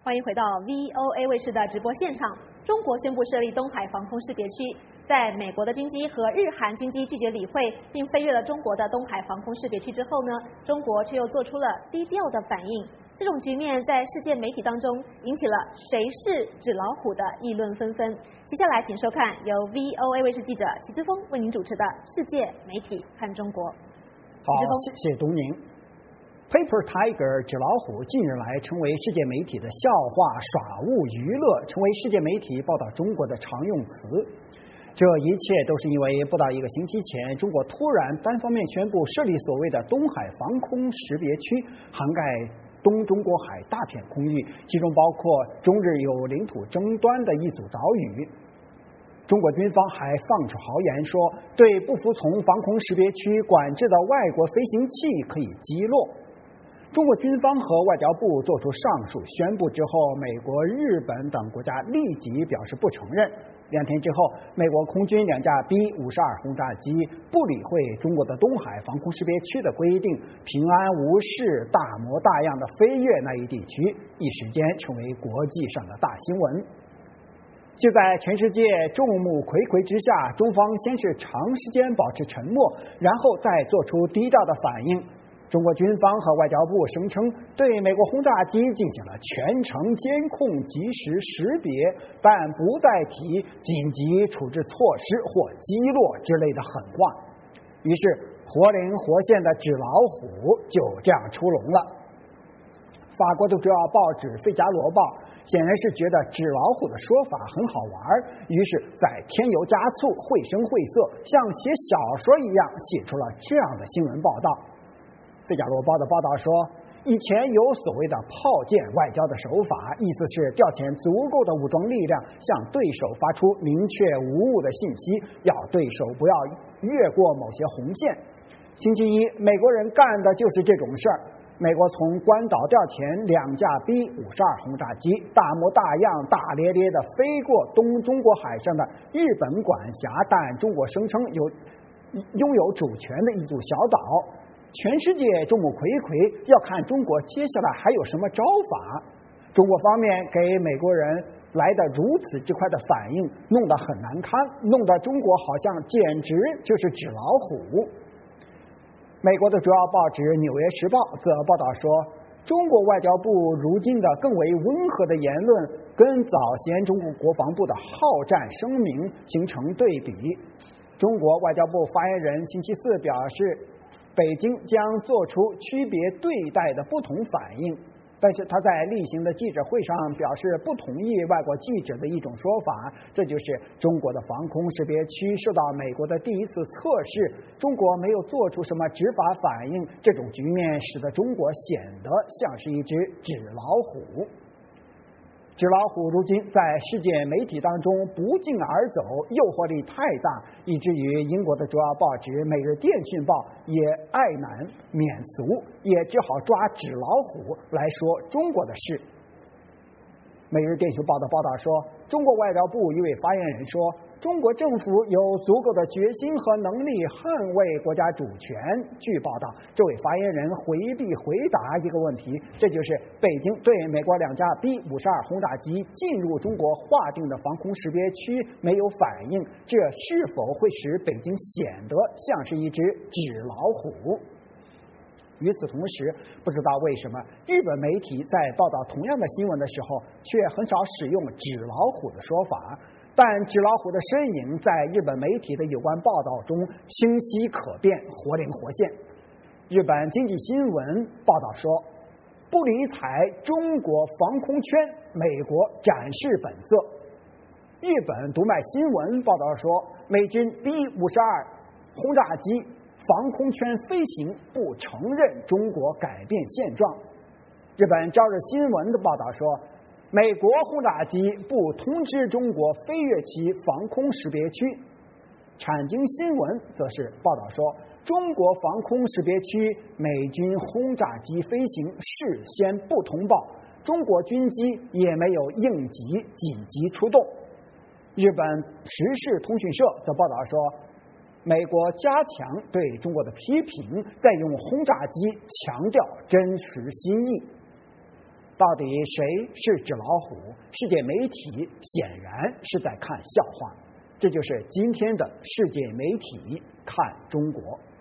欢迎回到 VOA 卫视的直播现场。中国宣布设立东海防空识别区，在美国的军机和日韩军机拒绝理会并飞越了中国的东海防空识别区之后呢，中国却又做出了低调的反应。这种局面在世界媒体当中引起了谁是纸老虎的议论纷纷。接下来请收看由 VOA 卫视记者齐之峰为您主持的《世界媒体看中国》。 好，谢谢东宁。Paper Tiger 纸老虎近日来成为世界媒体的笑话、耍物、娱乐，成为世界媒体报道中国的常用词。这一切都是因为不到一个星期前，中国突然单方面宣布设立所谓的东海防空识别区，涵盖东中国海大片空域，其中包括中日有领土争端的一组岛屿。中国军方还放出豪言说，对不服从防空识别区管制的外国飞行器可以击落。中国军方和外交部做出上述宣布之后，美国、日本等国家立即表示不承认。2天之后，美国空军2架 B-52轰炸机不理会中国的东海防空识别区的规定，平安无事、大模大样的飞越那一地区，一时间成为国际上的大新闻。就在全世界众目睽睽之下，中方先是长时间保持沉默，然后再做出低调的反应。中国军方和外交部声称对美国轰炸机进行了全程监控、及时识别，但不再提紧急处置措施或击落之类的狠话。于是活灵活现的纸老虎就这样出笼了。法国的主要报纸《费加罗报》显然是觉得纸老虎的说法很好玩，于是在添油加醋、绘声绘色，像写小说一样写出了这样的新闻报道。《费加罗报》的报道说，以前有所谓的炮舰外交的手法，意思是调遣足够的武装力量，向对手发出明确无误的信息，要对手不要越过某些红线。星期一，美国人干的就是这种事儿。美国从关岛调遣2架 B-52轰炸机，大模大样、大咧咧地飞过东中国海上的日本管辖但中国声称拥有主权的一组小岛。全世界众目睽睽要看中国接下来还有什么招法。中国方面给美国人来的如此之快的反应弄得很难堪，弄得中国好像简直就是纸老虎。美国的主要报纸《纽约时报》则报道说，中国外交部如今的更为温和的言论跟早先中国国防部的好战声明形成对比。中国外交部发言人星期四表示，北京将做出区别对待的不同反应，但是他在例行的记者会上表示不同意外国记者的一种说法，这就是中国的防空识别区受到美国的第一次测试，中国没有做出什么执法反应，这种局面使得中国显得像是一只纸老虎。纸老虎如今在世界媒体当中不胫而走，诱惑力太大，以至于英国的主要报纸《每日电讯报》也爱难免俗，也只好抓纸老虎来说中国的事。《每日电讯报》的报道说，中国外交部一位发言人说，中国政府有足够的决心和能力捍卫国家主权。据报道，这位发言人回避回答一个问题，这就是北京对美国2架 B-52轰炸机进入中国划定的防空识别区没有反应，这是否会使北京显得像是一只纸老虎？与此同时，不知道为什么日本媒体在报道同样的新闻的时候，却很少使用纸老虎的说法，但纸老虎的身影在日本媒体的有关报道中清晰可辨，活灵活现。日本经济新闻报道说，不理睬中国防空圈，美国展示本色。日本读卖新闻报道说，美军 B-52轰炸机防空圈飞行不承认中国改变现状。日本朝日新闻的报道说，美国轰炸机不通知中国飞越其防空识别区。产经新闻则是报道说，中国防空识别区美军轰炸机飞行事先不通报，中国军机也没有应急紧急出动。日本时事通讯社则报道说，美国加强对中国的批评，再用轰炸机强调真实心意。 到底谁是纸老虎？世界媒体显然是在看笑话。这就是今天的世界媒体看中国。